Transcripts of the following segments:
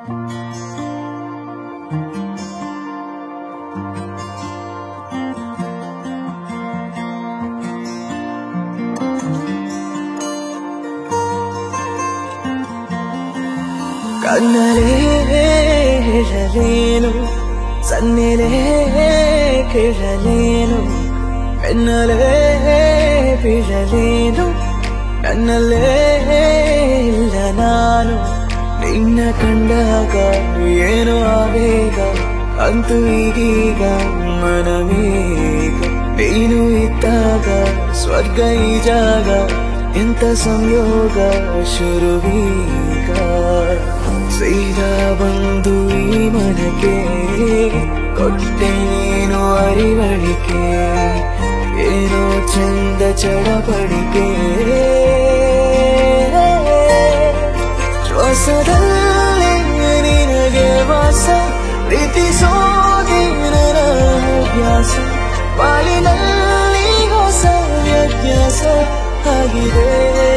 ಕಣ್ಣಲೇ ಹೇಳಲೇನು, ಸನ್ನೆಲೇ ಕೇಳಲೇನು, ಬೆನ್ನಲೇ ಬೀಳಲೇನು, ನನ್ನಲ್ಲೇ ಇಲ್ಲ ನಾನು. ನಿನ್ನ ಕಂಡಾಗ ಏನು ಆವೇಗ, ಅಂತೂ ಈಗೀಗ ಮನವೀಗ. ನೀನು ಇದ್ದಾಗ ಸ್ವರ್ಗ ಈ ಜಾಗ, ಎಂತ ಸಂಯೋಗ ಶುರುವೀಗ. ಸೀದಾ ಬಂದು ಈ ಮನಕ್ಕೆ ಕೊಟ್ಟೆ ನೀನು ಅರಿವಳಿಕೆ, ಏನೋ ಚಂದ ಚಡಪಡಿಕೆ. ಶ್ವಾಸದಲ್ಲೇ ನಿನಗೆ ವಾಸ, ಪ್ರೀತಿಸೋದೇ ನನ್ನ ಅಭ್ಯಾಸ. ಬಾಳಿನಲ್ಲಿ ಹೊಸ ವ್ಯತ್ಯಾಸ ಆಗಿದೆ.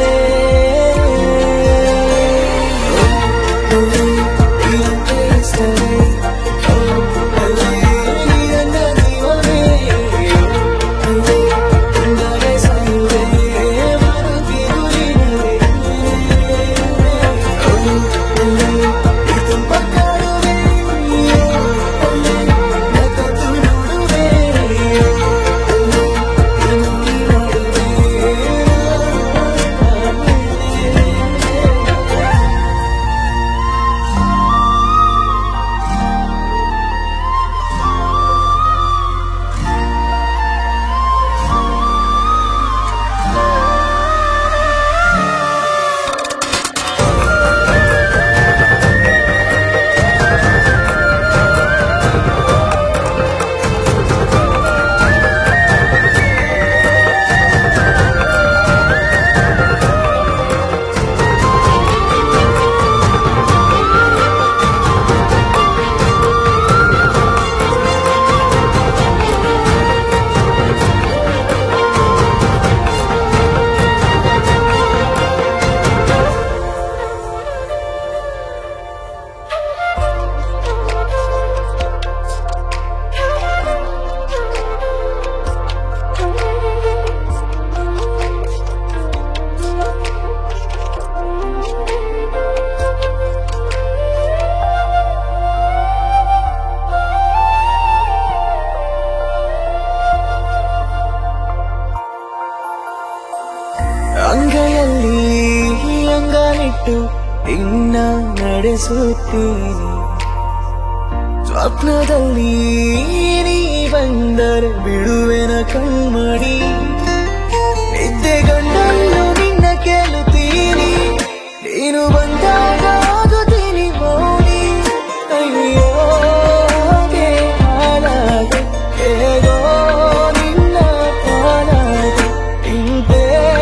ಅಂಗೈಯಲ್ಲಿ ಅಂಗನಿಟ್ಟು ನಿನ್ನ ನಡೆಸುತ್ತೀನಿ. ಸ್ವಪ್ನದಲ್ಲಿ ನೀ ಬಂದರೆ ಬಿಡುವೆನ ಕಣ್ಮಡಿ. ನಿದ್ದೆಗಣ್ಣಲ್ಲೂ ನಿನ್ನ ಕೇಳುತ್ತೀನಿ, ನೀನು ಬಂದಾಗ ಆಗುತ್ತೀನಿ ಮೌನಿ. ಅಯ್ಯೋ ಹಾಲಾಗೆ ಹೇಗೋ ನಿನ್ನ ಪಾಲಾಗೆ, ಇಂತೆ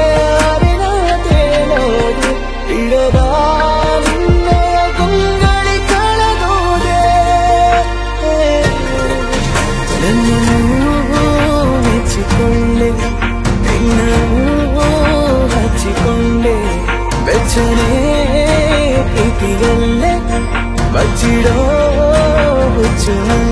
ಹಚ್ಚಿಕೊಂಡೆ ಬೆಚ್ಚನೆ ಪ್ರೀತಿಯಲ್ಲೇ ಬಚ್ಚಿಡೋ ಹುಚ್ಚು.